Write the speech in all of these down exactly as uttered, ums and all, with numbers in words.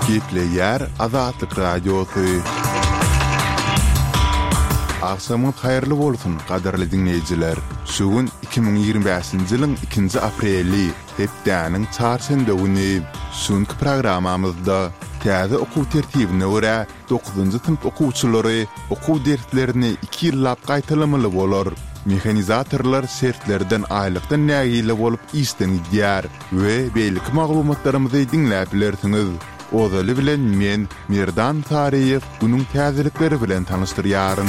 Kepleyer Azatlyk Radiosu. Akşamın hayırlı bolsun, qadarly dinleyijiler. Şugun iki bin ýygrimi beşinji ýylyň ikinji apreli, hepdäniň çarşamba güni. Şunky programamyzda täze okuw tertibine görä dokuzunjy sınıf okuwçylary okuw derslerini iki ýyllap gaýtalamaly bolar. Mehanizatorlar şertlerden aýlykdan nägile bolup işden gidýär we beýlik maglumatlarymyzy dinläp bilersiňiz. Ozaly bilen men Merdan Tariýew bunyň täzelikleri bilen tanışdyrýarym.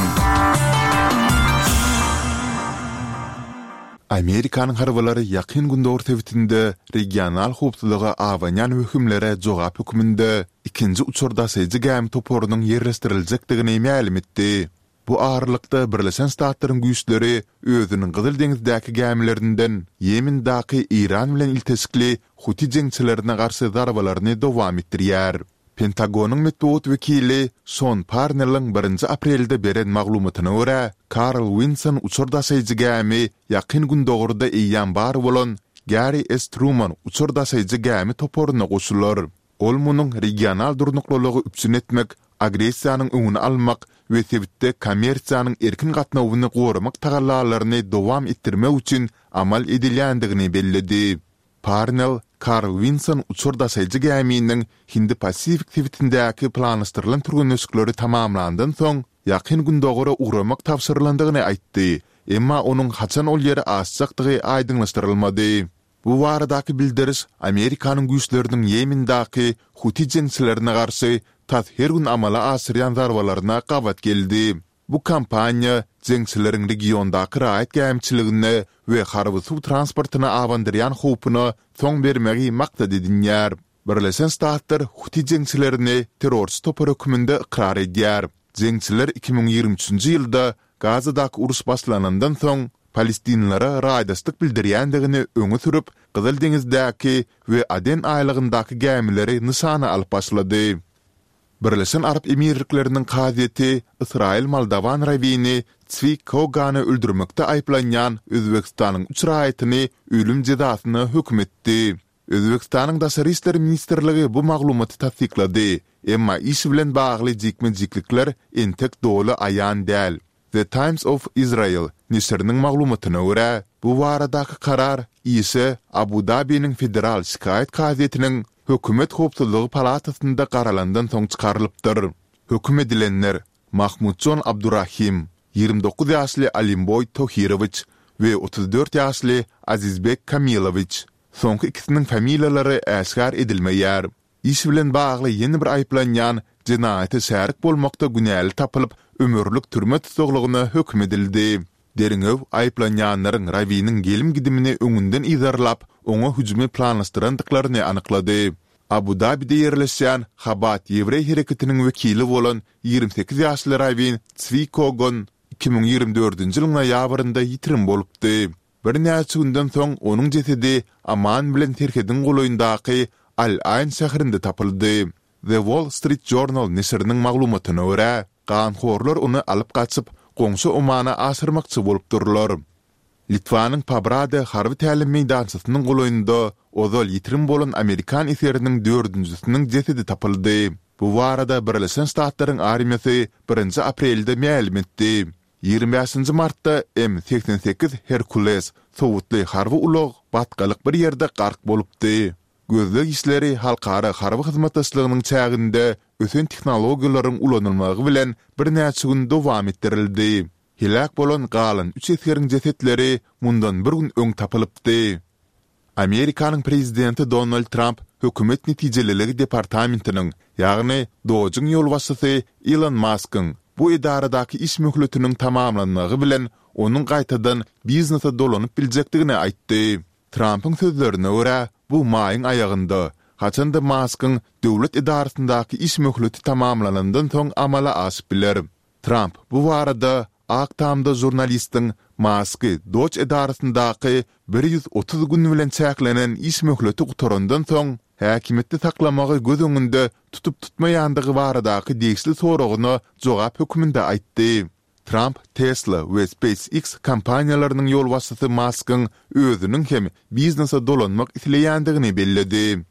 Amerikanyň harbalary ýakyn günde ortabitinde regional hukuklyga awanyan hökümlere jogap hökmünde ikinji uçurda sejdi gäm toporunyň ýerleşdirilejekdigini ma'lum etdi. Bu ağırlıkta Birleşen Ştatlaryň güýçleri özüniň Gyzyl deňizdäki gämilerinden Ýemendäki İran bilen iltesikli Huti jeňçilerine garşy zarbalaryny dowam etdirýär. Pentagonyň medeniýet wekili Sean Parnelliň birinji aprelde beren maglumatyna görä, Carl Vinson uçurda sejdi gämi ýakyn gün dogurda eýýän bar bolan Gary S. Truman uçurda sejdi gämi toporuna goşular. Ol munyň regional durnuklylygy üpsün etmek, agressiýanyň öňüni almak we sebitde kommersiýanyň erkin gatnawyny goramak tagallalaryny dowam etdirmek üçin amal edilýändigini belledi. Parnell, Carl Vinson uçurda sejdi gäminiň Hindi-Pasifik sebitindäki planlaşdyrylan türgünlükleri tamamlandan soň ýakyn gün dogura uğramak tapşyrylandygyny aýtdy. Emma onuň haçan ol ýere aşjakdygy aýdynlaşdyrylmady. Bu waradaky bildiriş Amerikanyň güýçleriniň Ýemendäki Huti jeňçilerine garşy tat her gün amala asyrýan zarbalaryna gawat geldi. Bu kampaniýa jeňçileriň regiondaky raýat gämçiligine we harby suw transportyna awandyrýan howpuny soň bermegi maksat edinýär. Birleşen Ştatlar Huti jeňçilerini terrorist topar hökmünde ikrar edýär. Jeňçiler iki bin ýygrimi üçinji ýylda Gazadaky uruş başlanandan soň Palestinlere raýdaşlyk bildirýändigini öňe sürüp, Gyzyl deňizdäki we Aden aýlygyndaky gämileri nysana alyp başlady. Birleşen Arap Emirlikläriniň gazieti Israil Moldawan rawini Tzvi Kogany öldürmekde aýplanýan Özbekistanyň üç raýatyny ölüm jazasyna hökm etdi. Özbekistanyň Daşary işleri ministrligi bu maglumaty tasdiklady. Emma iş bilen bagly jikmejiklikler entek dolu aýan däl. The Times of Israel nisriniň maglumatyna görä, bu waradaky karar ise Abu Dhabi'niň federal şikayet gazetiniň Hökümet Howpsuzlygy palatasynda garalandan soň çykarylypdyr. Höküm edilenler Mahmudjon Abdurrahim, ýygrimi dokuz ýaşly Alimboy Tohirowich we otuz dört ýaşly Azizbek Kamilowich. Soňky ikisiniň familiýalary äşgär edilmeýär. İş bilen bagly ýeni bir aýplanýan jinaýaty şärik bolmakda günäli tapylyp ömürlük türme tutuglygyna hökm edildi. Deriňew aýplanýanlaryň rawiniň gelim gidimini öňünden izarlap, oňa hüjümi planlaşdyrandyklaryny anyklady. Abu Dhabi'de ýerleşýän Habat Ýewrey hereketiniň wekili bolan ýygrimi sekiz ýaşly rawin Tzvi Kogon iki bin ýygrimi dördünji ýylyň ýabrynda ýitirim bolupdy. Bir näçe günden soň onuň jesedi Amman bilen Terkedin golaýyndaky Al-Ayn şäherinde tapyldy. The Wall Street Journal nisriniň maglumatyna görä, ganhorlar onu alyp gaçyp goňşy Omana asyrmakçy bolup durlar. Litvanyň Pabrada harby tälim meýdançysynyň golaýynda ozal ýitirim bolan Amerikan eseriniň dördünjisiniň jesedi tapyldy. Bu warada Birleşen Ştatlaryň armiýasy birinji aprelde ma'lum etdi. ýygrimi beşinji martda M seksen sekiz Hercules sowutly harby ulug batgalyk bir ýerde gark bolupdy. Gözlek işleri halkara harby hyzmatdaşlygynyň çäginde ösen tehnologiýalaryň ulanylmagy bilen bir näçe gün dowam etdirildi. Hilak bolan galan üç eseriň jesetleri mundan bir gün öň tapylypdy. Amerikanyň prezidenti Donald Trump hökümet netijeleligi departamentiniň, ýagny Dojyň ýolbaşçysy Elon Musk'yň bu edaradaky iş möhletiniň tamamlanmagy bilen onuň gaýtadan biznesa dolanyp biljekdigini aýtdy. Trump'yň sözlerine görä, bu maýyň aýagynda haçanda Musk'yň döwlet edarasyndaky iş möhleti tamamlanandan soň amala aşyp biler. Trump bu warada Aktamda jurnalistiň Musk'y Doj edarasyndaky bir ýüz otuz gün bilen çäklenen iş möhleti gutarandan soň häkimetde taklamagy göz öňünde tutup tutmaýandygy baradaky degişli soragyna jogap hökmünde aýtdy. Trump, Tesla we SpaceX kampaniýalarynyň ýol başçysy Musk'yň özüniň hem biznesa dolanmak isleýändigini belledi.